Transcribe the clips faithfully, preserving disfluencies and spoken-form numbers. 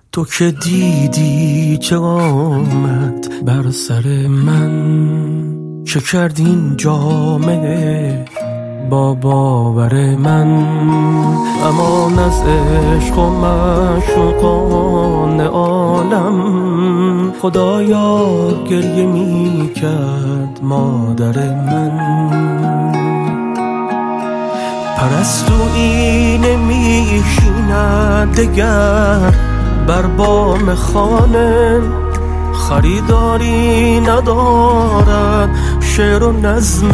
تو که دیدی چه آمد بر سر من، چه کرد این جامعه با باور من. امان از عشق و معشوقان عالم، خدایا گریه می کرد مادر من. پرستویی نمی شیند دگر بر بام خانه، خریداری ندارد شعر و نظم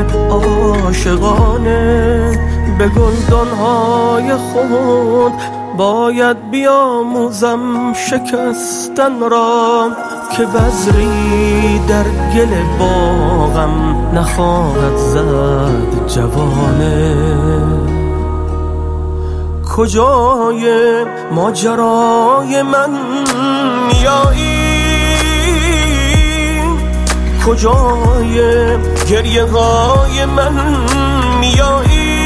عاشقانه. به گلدانهای خود باید بیاموزم شکستن را، که بذری در گل باغم نخواهد زد جوانه. کجای ماجرای من میایی، کجای گریه های من میایی.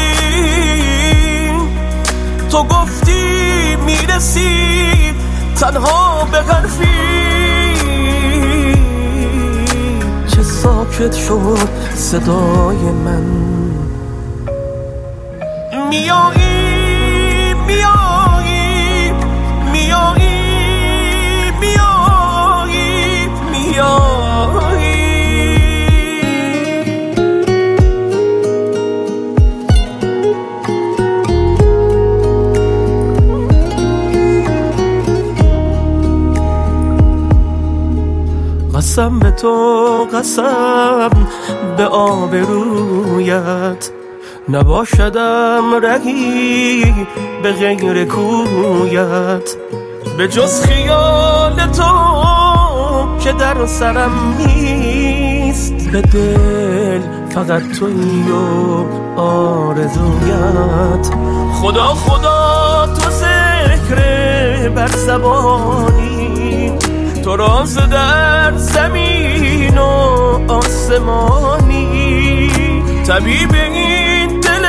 تو گفتی میرسی تنها به حرفی، چه ساکت شد صدای من. میایی میایی میایی میایی میایی. قسم به تو قسم به آبرویت، نباشدم رهی به غیر کویت. به جز خیال تو که در سرم نیست، به دل فقط تویی و آرزویت. خدا خدا تو ذکر بر زبانی، تو راز در زمین و آسمانی. طبیب این دل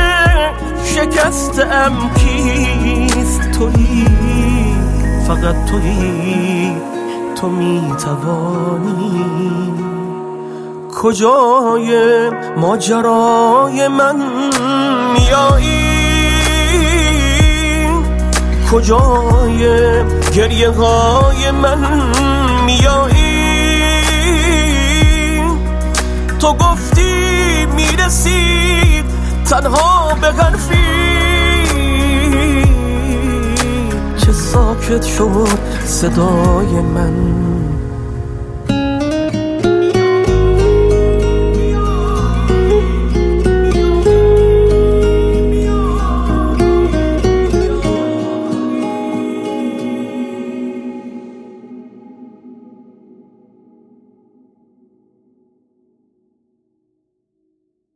شکستم کیست؟ تویی، فقط تویی، تو میتوانی. کجای ماجرای من میایی، کجای گریه های من میایی. تو گفتی میرسی تنها به حرفی، چه ساکت شد صدای من.